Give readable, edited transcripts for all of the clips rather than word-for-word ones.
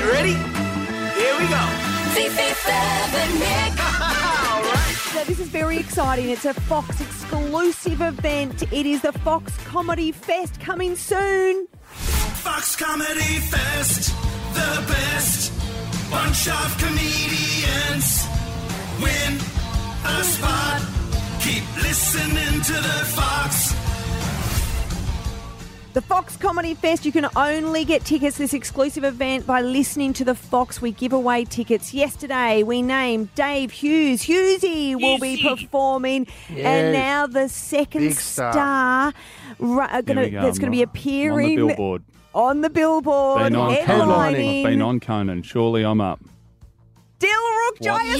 Ready? Here we go. Nick. All right. So this is very exciting. It's a Fox exclusive event. It is the Fox Comedy Fest coming soon. Fox Comedy Fest, the best bunch of comedians. Win a spot. Keep listening to the Fox. The Fox Comedy Fest, you can only get tickets to this exclusive event by listening to the Fox. We give away tickets. Yesterday, we named Dave Hughes. Hughesy will be performing. Yes. And now the second Big star. that's going to be appearing on the billboard. on the billboard, Been on Conan. headlining. I've been on Conan. Surely I'm up. Dilruk Giant.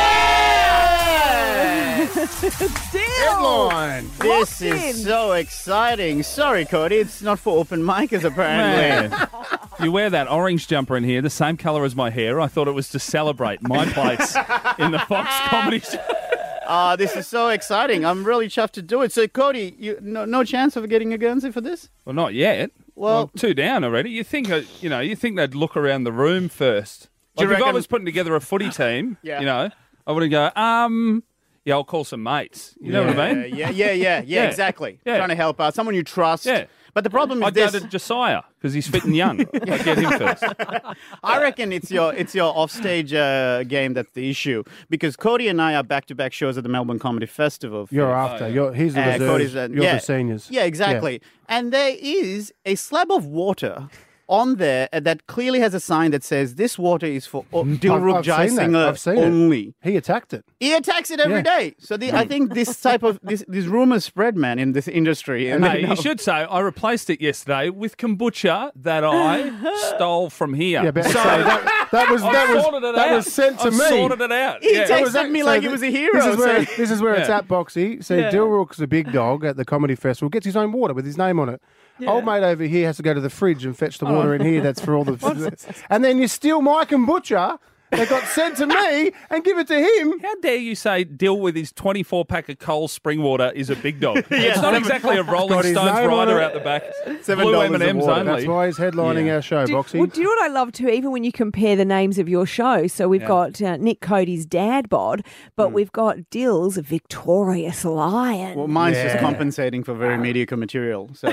Dill. Headline. This Locked in. is so exciting. Sorry, Cody, it's not for open micers apparently. Man, you wear that orange jumper in here, the same colour as my hair. I thought it was to celebrate my place in the Fox Comedy Show. This is so exciting. I'm really chuffed to do it. So, Cody, no chance of getting a Guernsey for this? Well, not yet. Well- I'm 2 down already. You think they'd look around the room first. Do you Like if I reckon- was putting together a footy team, Yeah. I wouldn't go, I'll call some mates. You know what I mean? Yeah, exactly. Yeah. Trying to help out. Someone you trust. Yeah. But the problem is I'd go this. to Josiah because he's fit and young. I'd get him first. I reckon it's your offstage game that's the issue. Because Cody and I are back-to-back shows at the Melbourne Comedy Festival. You're after. He's the reserves. Cody's, You're yeah. the seniors. Yeah, exactly. And there is a slab of water on there that clearly has a sign that says this water is for Dilruk I've Jai seen that. Singer I've seen only. He attacked it. He attacks it every day. So I think this type of these rumors spread, man, in this industry. And Hey, you should say I replaced it yesterday with kombucha that I stole from here. Yeah, but so that was sent to I've me. sorted it out. He Yeah. texted me like he was a hero. This is where it's Yeah. at, Boxy. So Yeah. Dilruk's a big dog at the comedy festival. Gets his own water with his name on it. Old mate over here has to go to the fridge and fetch the water in here. That's for all the. And then you steal my kombucha that got sent to me and give it to him. How dare you say Dill with his 24-pack of Coles spring water is a big dog? It's not exactly a Rolling got his Stones name on rider it. out the back. $7 Blue of M&Ms water. only. That's why he's headlining our show, Boxy. Well, do you know what I love too? Even when you compare the names of your show, so we've got Nick Cody's dad bod, but we've got Dill's Victorious Lion. Well, mine's just compensating for very mediocre material. So,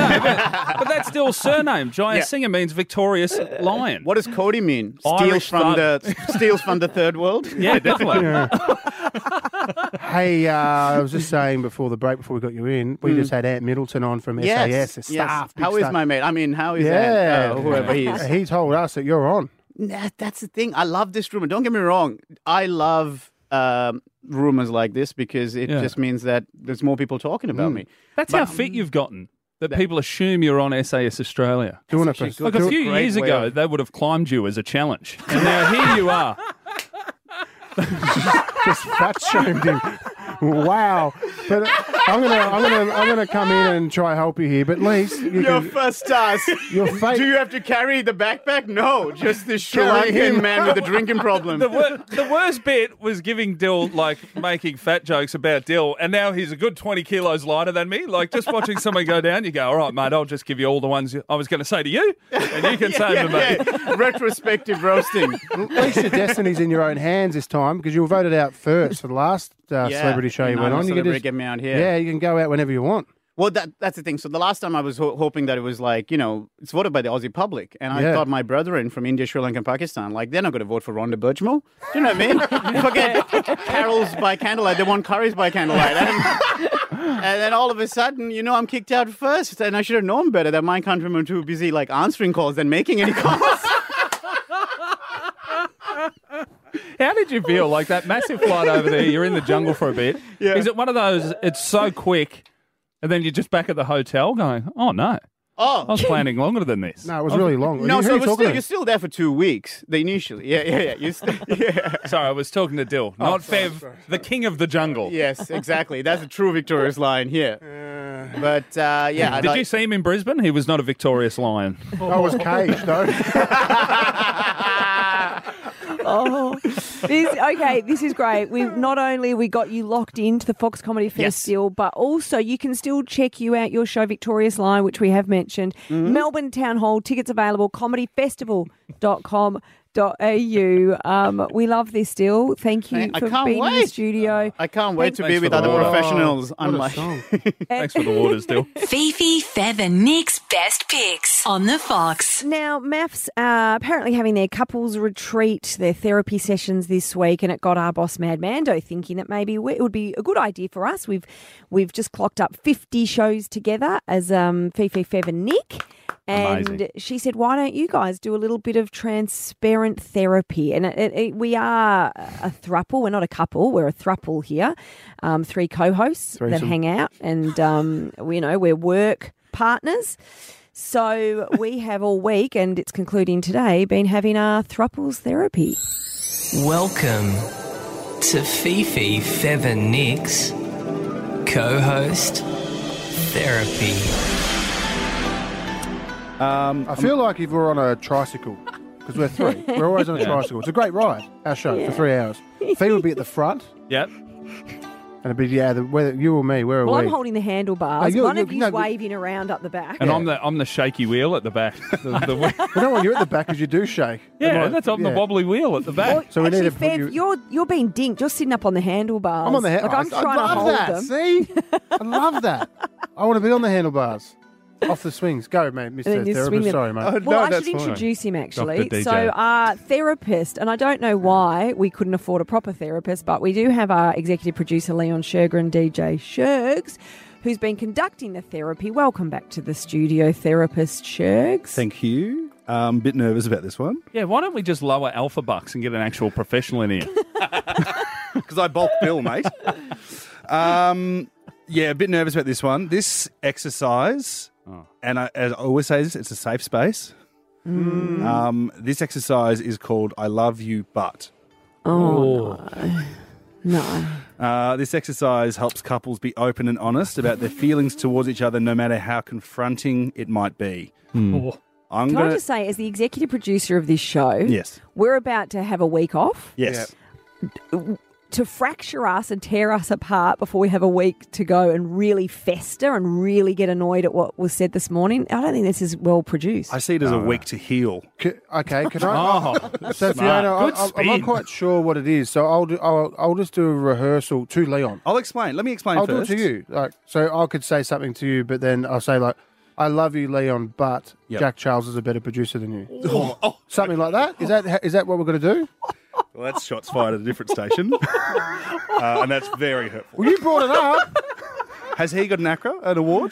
But that's Dill's surname. Giant Yeah. Singer means victorious lion. what does Cody mean? Irish Steals from the third world. Yeah, definitely. Hey, I was just saying before the break, before we got you in, we just had Ant Middleton on from SAS. Yes. Staff. big How is staff. my mate? I mean, how is Yeah, whoever he is? He told us that you're on. That's the thing. I love this rumor. Don't get me wrong. I love rumors like this because it Yeah. just means that there's more people talking about me. That's how fit you've gotten. That people assume you're on SAS Australia. Doing it actually for good. Like a few Great years way ago, of- they would have climbed you as a challenge. And now here you are. just fat shamed him. Wow. But I'm gonna come in and try help you here. But at least you Your can, first task. your fate. Do you have to carry the backpack? No, just the Sri Carry Lankan him. man with a drinking problem. The worst bit was giving Dill, making fat jokes about Dill, and now he's a good 20 kilos lighter than me. Like, just watching someone go down, you go, all right, mate, I'll just give you all the ones I was going to say to you, and you can say them to me. Yeah. Retrospective roasting. At least your destiny's in your own hands this time because you were voted out first for the last celebrity show you went on. You can Celebrity, get me out here. yeah, you can go out whenever you want. Well, that's the thing. So the last time I was hoping that it was like, it's voted by the Aussie public. And I Yeah. thought my brethren from India, Sri Lanka and Pakistan, they're not going to vote for Rhonda Birchmore. Do you know what I mean? Forget carols by candlelight. They want curries by candlelight. And then all of a sudden, I'm kicked out first. And I should have known better that my countrymen were too busy answering calls than making any calls. How did you feel? Like that massive flight over there, you're in the jungle for a bit. Yeah. Is it one of those, it's so quick, and then you're just back at the hotel going, oh, no, I Oh. was planning longer than this. No, it was really long. No, Who so are it you was talking to? you're still there for 2 weeks, initially. Yeah. Sorry, I was talking to Dill, not Fev, the king of the jungle. Yes, exactly. That's a true victorious lion here. But, yeah. Did you see him in Brisbane? He was not a victorious lion. I was caged, though. Oh, This is great. We've not only we got you locked into the Fox Comedy Fest deal, but also you can still check you out your show Victorious Line, which we have mentioned. Melbourne Town Hall, tickets available, comedyfestival.com.au. We love this deal. Thank you I for can't being in the wait. studio. I can't wait to Thanks be with for other the water. professionals. What a Unlike song. Thanks for the waters, Dill. Fifi, Fev and Nick's best picks on the Fox. Now, MAFS are apparently having their couples retreat, their therapy sessions this week, and it got our boss Mad Mando thinking that maybe it would be a good idea for us. We've just clocked up 50 shows together as Fifi, Fev and Nick. And Amazing. she said, why don't you guys do a little bit of transparent therapy? And we are a throuple. We're not a couple. We're a throuple here. 3 co-hosts that Threesome. hang out. And, we're work partners. So we have all week, and it's concluding today, been having our throuples therapy. Welcome to Fifi, Fev and Nick's co-host therapy. I feel like if we're on a tricycle, because we're 3, we're always on a tricycle. It's a great ride, our show, for 3 hours. Fee would be at the front, Yep. and it'd be, whether you or me, where are Well, we? I'm holding the handlebars. Oh, One of you- you's no, waving around up the back. And I'm the shaky wheel at the back. You know what, you're at the back because you do shake. Yeah, that's on the wobbly wheel at the back. So we Actually, need to put Fev, you... you're being dinked. You're sitting up on the handlebars. I'm on the Like, I'm I trying to love hold that. them. See? I love that. I want to be on the handlebars. Off the swings. Go, mate, And Mr. then you swing Therapist. them. Sorry, mate. Oh, Well, no, I that's should fine. introduce him actually. Dr. DJ. So, our therapist, and I don't know why we couldn't afford a proper therapist, but we do have our executive producer Leon Sherger and DJ Shergs, who's been conducting the therapy. Welcome back to the studio, therapist Shergs. Thank you. A bit nervous about this one Yeah, why don't we just lower Alpha Bucks and get an actual professional in here? because I bulk bill, mate. A bit nervous about this one. This exercise, and as I always say, it's a safe space. This exercise is called "I Love You, But." No. This exercise helps couples be open and honest about their feelings towards each other, no matter how confronting it might be. I'm Can I gonna. just say, as the executive producer of this show, Yes. we're about to have a week off. Yes. To fracture us and tear us apart before we have a week to go and really fester and really get annoyed at what was said this morning, I don't think this is well produced. I see it as a week to heal. Okay, can I? So smart. Fiona, Good I'm not spin. quite sure what it is. So I'll just do a rehearsal to Leon. I'll explain. Let me explain I'll first. do it to you. Like, so I could say something to you, but then I'll say like, "I love you, Leon, but Yep. Jack Charles is a better producer than you." Something like that. Is that what we're going to do? Well, that's shots fired at a different station. And that's very hurtful. Well, you brought it up. Has he got an ACRA, an award?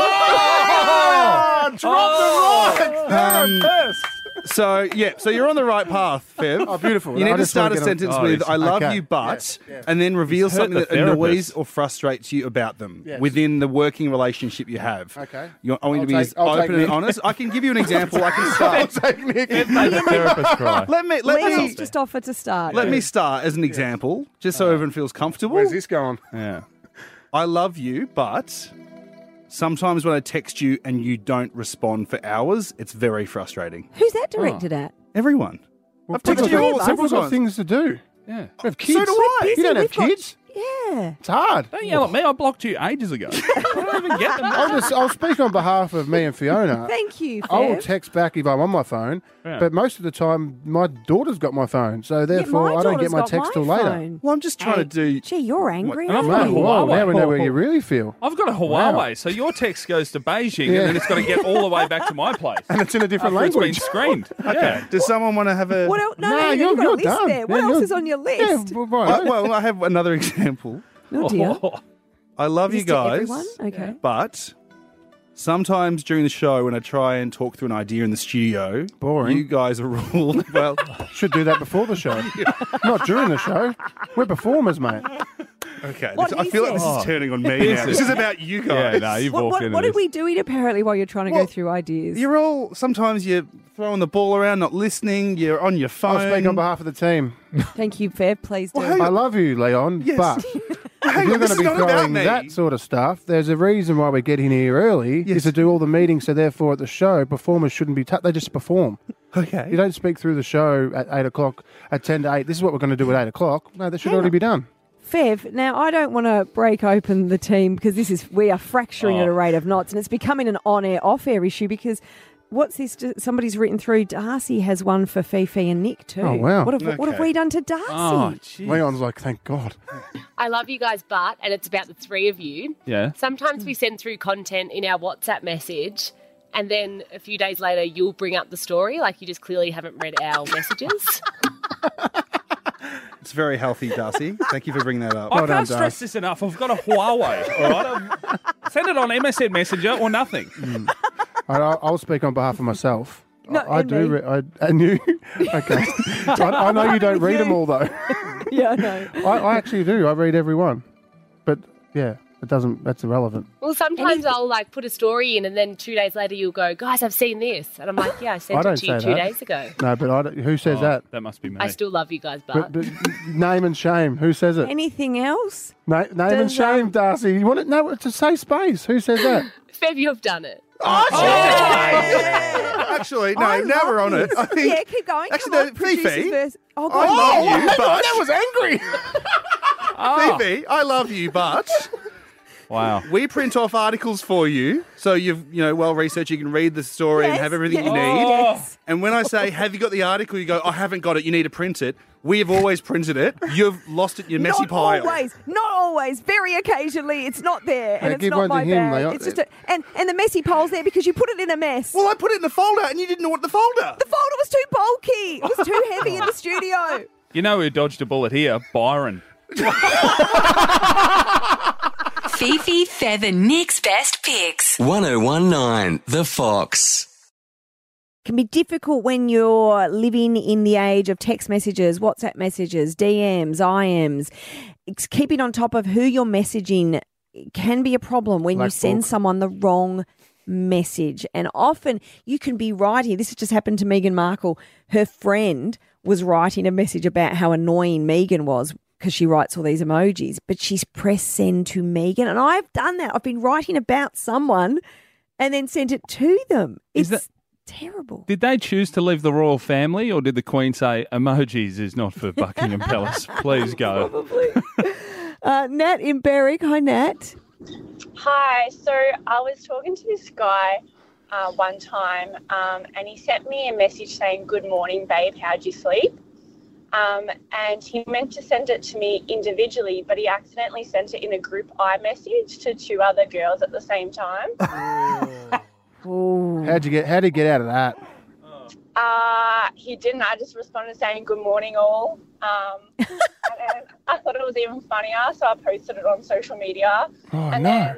So you're on the right path, Fev. Oh, beautiful. You I need to just start a wanna get sentence on- with Oh, "I love okay. you, but," Yeah. and then reveal He's hurt something the that annoys therapist. or frustrates you about them Yes. within the working relationship you have. Okay. I want you to be I'll as take- I'll take open and Nick. honest. I can give you an example. I can start. Made the therapist cry. let me Leon's just offered to start. let me start as an example, just so everyone feels comfortable. Where's this going? Yeah. I love you, but sometimes when I text you and you don't respond for hours, it's very frustrating. Who's that directed at? Everyone. I've people texted you all got- several People got times. things to do. Yeah. We have kids. So do I. Busy, You don't have we've got- kids. Yeah. It's hard. Don't yell at me. I blocked you ages ago. I don't even get them. I'll speak on behalf of me and Fiona. Thank you, I will Fev. text back if I'm on my phone, Yeah. but most of the time my daughter's got my phone, so Yeah, therefore my I don't get daughter's my got text till my later. phone. Well, I'm just trying to do. Gee, you're angry. And I've aren't got a you? Whoa, Huawei. now we know where you really feel. I've got a Huawei, so your text goes to Beijing Yeah. and then it's got to get all the way back to my place. And it's in a different After language. It's been screened. Yeah. Does someone want to have a. What else? No, Nah, you've got a you're list done. there. What Yeah, else you're- is on your Yeah, list? right. Well, I have another example. Oh, dear. I love Is you this to guys. everyone? Okay. But sometimes during the show, when I try and talk through an idea in the studio, Boring. you guys are all. Well, Should do that before the show, not during the show. We're performers, mate. Okay, What I he feel like this said. is turning on me now. This is about you Yeah, guys. no, you've What, walked what, into what this. are we doing apparently while you're trying to go through ideas? Sometimes you're throwing the ball around, not listening, you're on your phone. I'll speak on behalf of the team. Thank you, Fev. Please do. I love you, Leon, Yes. but Hang if you're on, this going to be is not about throwing me. that sort of stuff, there's a reason why we get in here early, Yes. is to do all the meetings, so therefore at the show, performers shouldn't be, they just perform. Okay. You don't speak through the show at 8 o'clock, at 10 to 8. This is what we're going to do at 8 o'clock. No, that should already be done. Fev, now I don't want to break open the team because we are fracturing at a rate of knots, and it's becoming an on-air, off-air issue because what's this? Somebody's written through. Darcy has one for Fifi and Nick too. Oh, wow. What have Okay. we done to Darcy? Oh, jeez. Leon's like, thank God. I love you guys, but, and it's about the three of you. Yeah. Sometimes we send through content in our WhatsApp message, and then a few days later you'll bring up the story, like you just clearly haven't read our messages. It's very healthy, Darcy. Thank you for bringing that up. I Well done, can't stress Darcy. this enough. I've got a Huawei, all right? Send it on MSN Messenger or nothing. I'll speak on behalf of myself. No, I and do. me. And you? Okay. I know you don't read them all, though. Yeah, I know. I actually do. I read every one. But, yeah, that's irrelevant. Well, sometimes I'll like put a story in, and then 2 days later you'll go, guys, I've seen this. And I'm like, yeah, I I sent don't it to you say 2 that. days ago. No, but who says Oh, that? That must be me. I still love you guys, but, But name and shame. Who says it? Anything else? Name and Does, shame, Darcy. You want it? No, it's a safe space. Who says that? Fev, you've done it. Actually, no, now we're on it. I think, Yeah, keep going. Actually, Come no, on, producers Fifi. first. Oh, go I on. love you, hang on, but... that was angry. Fifi, I love you, but... Wow. We print off articles for you, so you've well researched. You can read the story and Yes, have everything you yes, need. yes. And when I say, "Have you got the article?" you go, "I haven't got it. You need to print it." We have always printed it. You've lost it in your messy Not pile. always. Very occasionally, it's not there, and Yeah, it's give not one to my him, bag. Leon. It's just and the messy pile's there because you put it in a mess. Well, I put it in the folder, and you didn't know what the folder. The folder was too bulky. It was too heavy in the studio. You know who dodged a bullet here? Byron. Fifi, Fev and Nick's best picks. 1019 The Fox. Can be difficult when you're living in the age of text messages, WhatsApp messages, DMs, IMs. It's keeping on top of who you're messaging can be a problem when you Black send book. someone the wrong message. And often you can be writing, this has just happened to Meghan Markle. Her friend was writing a message about how annoying Meghan was because she writes all these emojis, but she's pressed send to Meghan. And I've done that. I've been writing about someone and then sent it to them. Is It's terrible. Did they choose to leave the royal family, or did the Queen say, emojis is not for Buckingham Palace? Please go. Probably. Nat in Berwick. Hi, Nat. Hi, so I was talking to this guy one time and he sent me a message saying, "Good morning, babe, how'd you sleep?" And he meant to send it to me individually, but he accidentally sent it in a group iMessage to 2 other girls at the same time. Ooh. How'd he get out of that? He didn't. I just responded saying, "Good morning, all." And then I thought it was even funnier, so I posted it on social media. Oh, and no.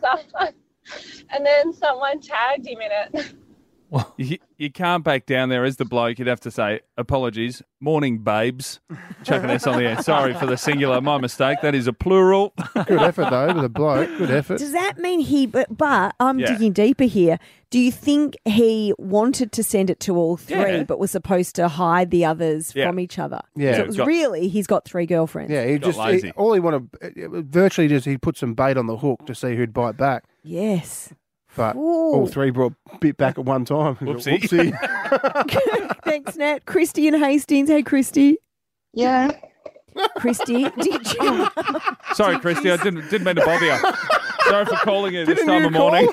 then someone tagged him in it. You can't back down there as the bloke. You'd have to say, apologies, morning, babes. Chucking this on the air. Sorry for the singular. My mistake. That is a plural. Good effort, though, with a bloke. Good effort. Does that mean but I'm Yeah. digging deeper here. Do you think he wanted to send it to all 3 Yeah. but was supposed to hide the others Yeah. from each other? Yeah. So it was Got- really, he's got 3 girlfriends. Yeah, he Got lazy. all he wanted, virtually just he put some bait on the hook to see who'd bite back. Yes. But Ooh. all 3 brought bit back at one time. Whoopsie. Whoopsie. Thanks, Nat. Christy in Hastings. Hey, Christy. Yeah. Christy, did you? Sorry, Christy, I didn't mean to bother you. Sorry for calling you this Didn't time you of morning.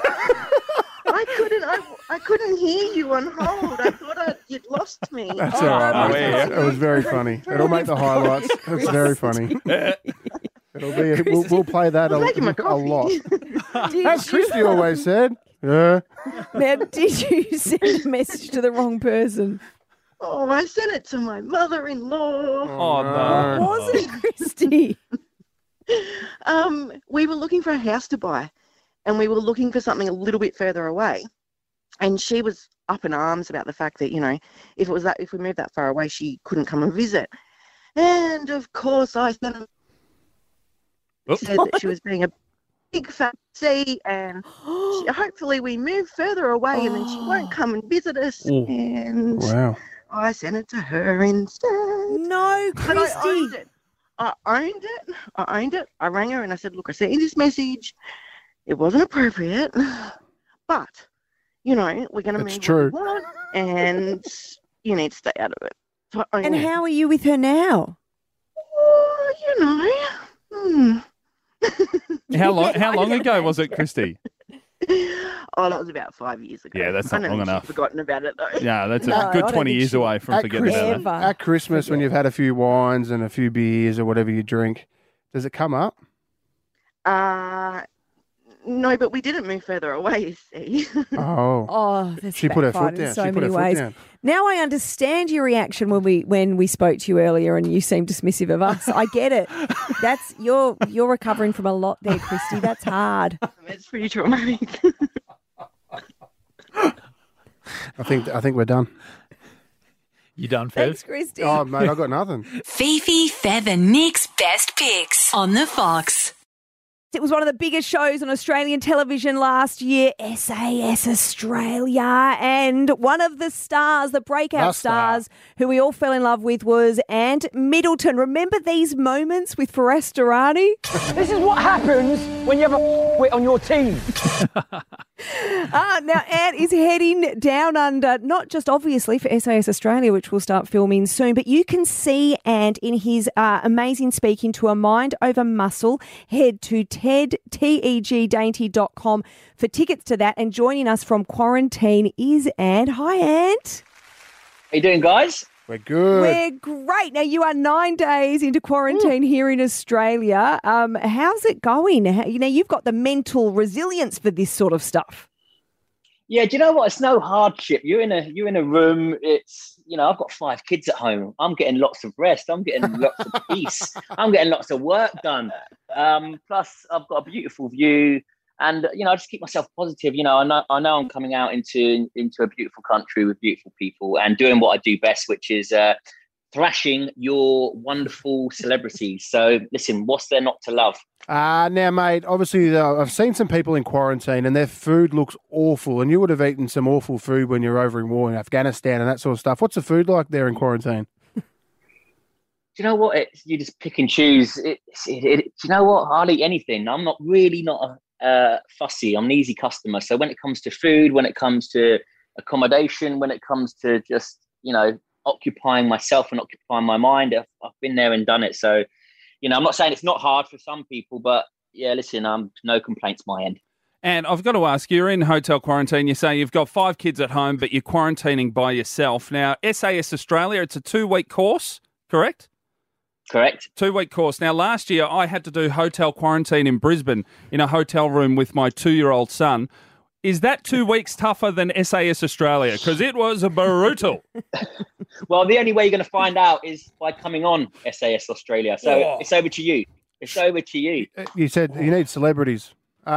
I couldn't hear you on hold. I thought you'd lost me. That's all right. Oh, mate. yeah. It was very funny. It'll make the highlights. It's very funny. It'll be. We'll play that a lot. As Christy always said. Yeah. Now, did you send a message to the wrong person? Oh, I sent it to my mother-in-law. Oh, no. Was it Christy? We were looking for a house to buy, and we were looking for something a little bit further away. And she was up in arms about the fact that, if we moved that far away, she couldn't come and visit. And of course, I sent said that she was being a big fat C, and hopefully we move further away and then she won't come and visit us. Ooh. And Wow. I sent it to her instead. No, But Christy. I owned it. I owned it. I rang her and I said, look, I sent you this message. It wasn't appropriate, but, you know, we're going to It's move true. what we want, and you need to stay out of it. So I owned And it. how are you with her now? Oh, you know. How long ago was it, Christy? Oh, that was about 5 years ago. Yeah, that's I not know long she's enough. Forgotten about it though. Yeah, that's No, a I good don't 20 think years she- away from forgetting about Ever. that. At Christmas, when you've had a few wines and a few beers or whatever you drink, does it come up? No, but we didn't move further away, you see. Oh. Oh, that's She put her backfired foot in down. so She put many her foot ways. down. Now I understand your reaction when we spoke to you earlier and you seemed dismissive of us. I get it. That's you're recovering from a lot there, Christy. That's hard. It's pretty traumatic. I think we're done. You done, Fev? Thanks, Christy. Oh, mate, I got nothing. Fifi, Fev and Nick's best picks on the Fox. It was one of the biggest shows on Australian television last year, SAS Australia. And one of the stars, the breakout stars, who we all fell in love with was Ant Middleton. Remember these moments with Faraz Durrani? This is what happens when you have a wit on your team. Now, Ant is heading down under, not just obviously for SAS Australia, which will start filming soon, but you can see Ant in his amazing Speaking to a Mind Over Muscle. Head to tegdainty.com for tickets to that. And joining us from quarantine is Ant. Hi, Ant. How you doing, guys? We're good. We're great. Now, you are 9 days into quarantine here in Australia. How's it going? You've got the mental resilience for this sort of stuff. Yeah, do you know what? It's no hardship. You're in a room. It's, I've got 5 kids at home. I'm getting lots of rest. I'm getting lots of peace. I'm getting lots of work done. Plus, I've got a beautiful view, and I just keep myself positive. I know I'm coming out into a beautiful country with beautiful people and doing what I do best, which is thrashing your wonderful celebrities. So, listen, what's there not to love? Now, mate, obviously, I've seen some people in quarantine and their food looks awful. And you would have eaten some awful food when you're over in war in Afghanistan and that sort of stuff. What's the food like there in quarantine? Do you know what? You just pick and choose. Do you know what? I'll eat anything. I'm not fussy. I'm an easy customer. So when it comes to food, when it comes to accommodation, when it comes to just, occupying myself and occupying my mind, I've been there and done it. So, I'm not saying it's not hard for some people, but yeah, listen, no complaints my end. And I've got to ask, you're in hotel quarantine. You say you've got 5 kids at home, but you're quarantining by yourself. Now, SAS Australia, it's a 2-week course, correct? Correct. 2-week course. Now, last year I had to do hotel quarantine in Brisbane in a hotel room with my 2-year-old son. Is that 2 weeks tougher than SAS Australia? Because it was brutal. Well, the only way you're going to find out is by coming on SAS Australia. So It's over to you. It's over to you. You said you need celebrities. No,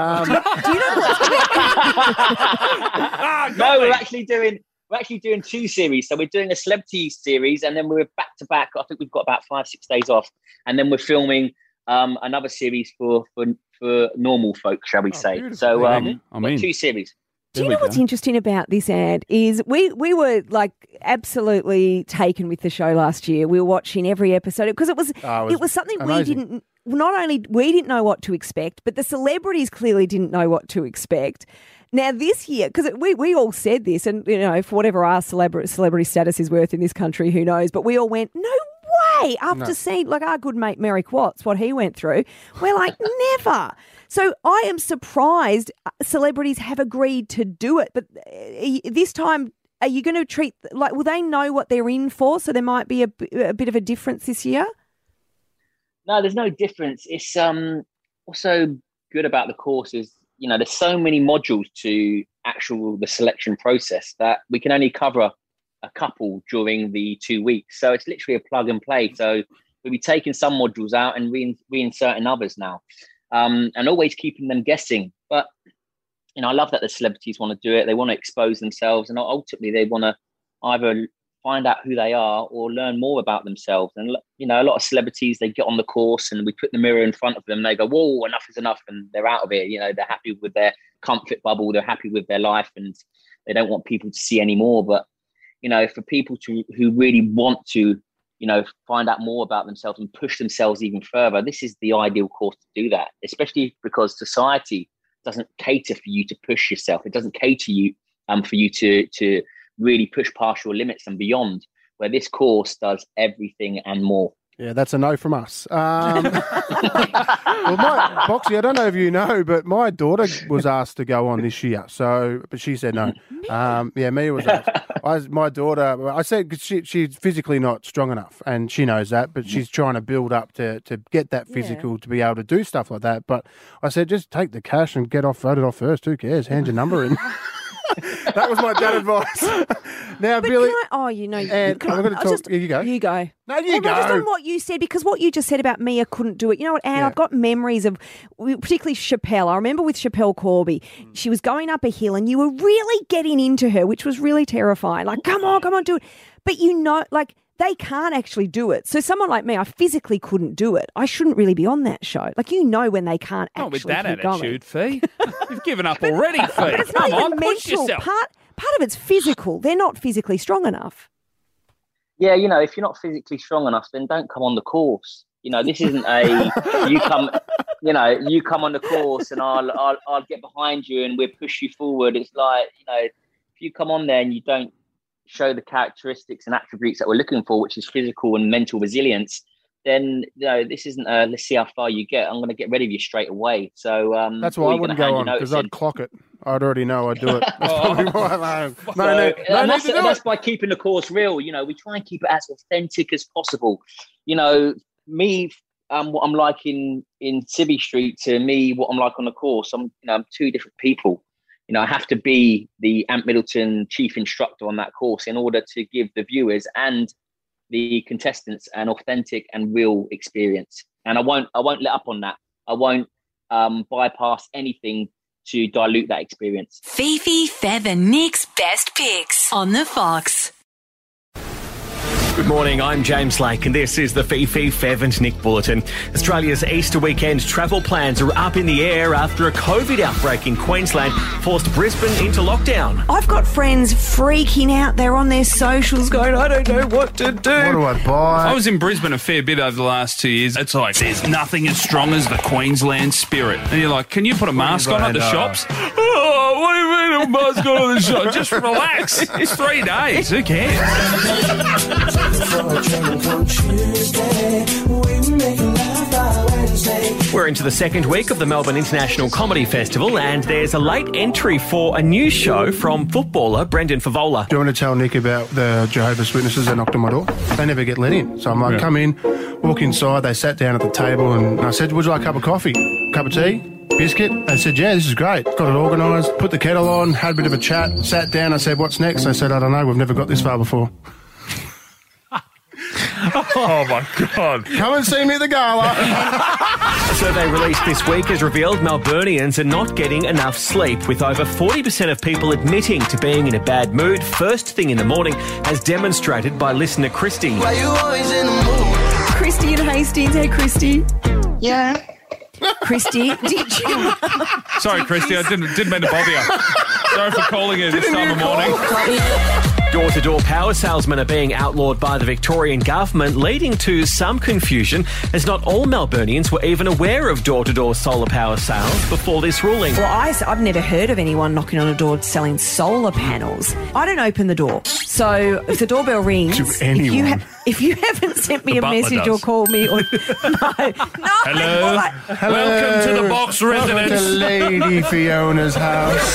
we're actually doing 2 series. So we're doing a celebrity series, and then we're back to back. I think we've got about 5-6 days off, and then we're filming another series for normal folk, shall we say? Beautiful. So I'm in. 2 series. Do you know what's interesting about this ad is we were like absolutely taken with the show last year. We were watching every episode because it was something amazing. not only we didn't know what to expect, but the celebrities clearly didn't know what to expect. Now this year, because we all said this, and for whatever our celebrity status is worth in this country, who knows? But we all went, no way, after seeing like our good mate Merrick Watts, what he went through. We're like, never. So I am surprised celebrities have agreed to do it. But this time, are you going to treat, will they know what they're in for? So there might be a bit of a difference this year? No, there's no difference. It's also good about the course is, there's so many modules to the selection process that we can only cover a couple during the 2 weeks. So it's literally a plug and play. So we'll be taking some modules out and reinserting others now. And always keeping them guessing. But, I love that the celebrities want to do it. They want to expose themselves, and ultimately they want to either find out who they are or learn more about themselves. And, you know, a lot of celebrities, they get on the course and we put the mirror in front of them and they go, whoa, enough is enough. And they're out of it. You know, they're happy with their comfort bubble. They're happy with their life and they don't want people to see any more. But, you know, for people who really want to, you know, find out more about themselves and push themselves even further, this is the ideal course to do that, especially because society doesn't cater for you to push yourself. It doesn't cater you for you to really push past your limits and beyond, where this course does everything and more. Yeah, that's a no from us. Well, Boxy, I don't know if you know, but my daughter was asked to go on this year, but she said no. Mia was asked. My daughter, I said, because she's physically not strong enough, and she knows that, but she's trying to build up to get that physical to be able to do stuff like that. But I said, just take the cash and voted off first. Who cares? Hand your number in. That was my dad advice. Now, but Billy. you know, I'm going to talk. You go. You go. No, you go. Just on what you said, because what you just said about Mia couldn't do it. You know what, Anne? I've got memories of, particularly Chappelle. I remember with Chappelle Corby, she was going up a hill and you were really getting into her, which was really terrifying. Like, come on, do it. But you know, like, they can't actually do it. So someone like me, I physically couldn't do it. I shouldn't really be on that show. Like, you know when they can't actually Not with that keep attitude, going. Fee. You've given up already, Fee. But it's not Come even on, push mental. yourself. Part of it's physical. They're not physically strong enough. Yeah, you know, if you're not physically strong enough, then don't come on the course. You know, this isn't you come on the course and I'll get behind you and we'll push you forward. It's like, you know, if you come on there and you don't show the characteristics and attributes that we're looking for, which is physical and mental resilience, then, you know, this isn't let's see how far you get. I'm going to get rid of you straight away. So that's why I wouldn't go on, because I'd clock it. I'd already know I'd do it. That's probably why that's by keeping the course real. You know, we try and keep it as authentic as possible. You know, me, what I'm like in Civvy Street to me, what I'm like on the course, I'm two different people. You know, I have to be the Ant Middleton chief instructor on that course in order to give the viewers and the contestants an authentic and real experience. And I won't let up on that. I won't bypass anything to dilute that experience. Fifi, Fev and Nick's best picks on the Fox. Good morning, I'm James Lake and this is the Fifi, Fev and Nick Bulletin. Australia's Easter weekend travel plans are up in the air after a COVID outbreak in Queensland forced Brisbane into lockdown. I've got friends freaking out. They're on their socials going, I don't know what to do. What do I buy? I was in Brisbane a fair bit over the last 2 years. It's like, there's nothing as strong as the Queensland spirit. And you're like, can you put a mask on at the shops? Oh, what do you mean a mask on at the shop? Just relax. It's 3 days. Who cares? We're into the second week of the Melbourne International Comedy Festival and there's a late entry for a new show from footballer Brendan Favola. Do you want to tell Nick about the Jehovah's Witnesses that knocked on my door? They never get let in. So I'm like, come in, walk inside. They sat down at the table and I said, would you like a cup of coffee? Cup of tea? Biscuit? They said, yeah, this is great. Got it organised, put the kettle on, had a bit of a chat, sat down. I said, what's next? They said, I don't know, we've never got this far before. Oh, my God. Come and see me at the gala. A survey released this week has revealed Melburnians are not getting enough sleep, with over 40% of people admitting to being in a bad mood first thing in the morning, as demonstrated by listener Christy. Why you always in the mood? Christy in Hastings. Hey, Christy. Yeah. Christy, did you? Sorry, Christy, I didn't mean to bother you. Sorry for calling you this time of morning. Door-to-door power salesmen are being outlawed by the Victorian government, leading to some confusion, as not all Melburnians were even aware of door-to-door solar power sales before this ruling. Well, I've never heard of anyone knocking on a door selling solar panels. I don't open the door. So if the doorbell rings, if you haven't sent me a message or called me, or Hello. Welcome to the Box residence. Welcome to Lady Fiona's house.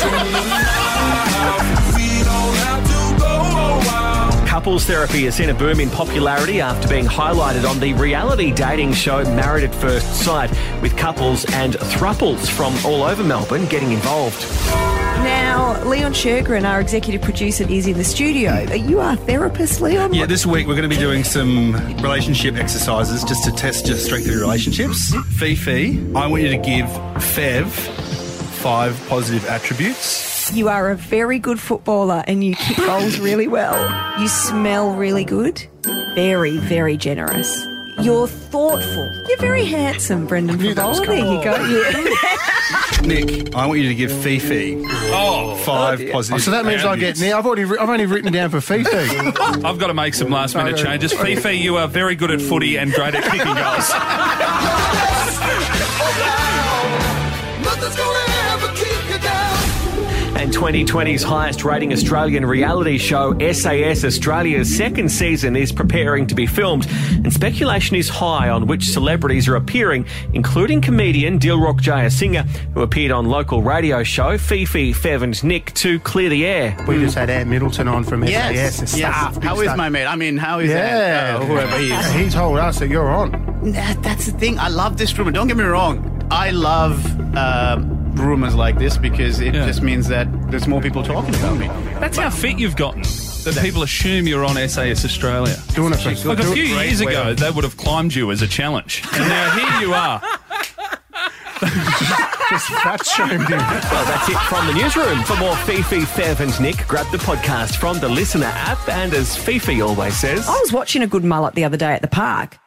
Couples therapy has seen a boom in popularity after being highlighted on the reality dating show Married at First Sight, with couples and thruples from all over Melbourne getting involved. Now, Leon Shergren, our executive producer, is in the studio. Are you our therapist, Leon? Yeah, this week we're going to be doing some relationship exercises just to test your strength of your relationships. Fifi, I want you to give Fev 5 positive attributes You are a very good footballer and you kick goals really well. You smell really good. Very, very generous. You're thoughtful. You're very handsome, Brendan Favola. There you go. Yeah. Nick, I want you to give Fifi 5 positive. So that means I get Nick. I've only written down for Fifi. I've got to make some last minute changes. Fifi, you are very good at footy and great at kicking goals. And 2020's highest rating Australian reality show, SAS Australia's second season, is preparing to be filmed, and speculation is high on which celebrities are appearing, including comedian Dilruk Jayasinha, who appeared on local radio show Fifi, Fev and Nick to clear the air. We just had Ant Middleton on from SAS. Yes. How is my mate? I mean, how is Ant? Whoever he is. He told us that you're on. That's the thing. I love this rumor. Don't get me wrong. I love rumors like this because it just means that there's more people talking about me. That's how fit you've gotten. That people assume you're on SAS Australia. Doing it for like a few years ago, they would have climbed you as a challenge. And now here you are. Just fat shamed him. Well, that's it from the newsroom. For more Fifi, Fev and Nick, grab the podcast from the Listener app. And as Fifi always says... I was watching a good mullet the other day at the park.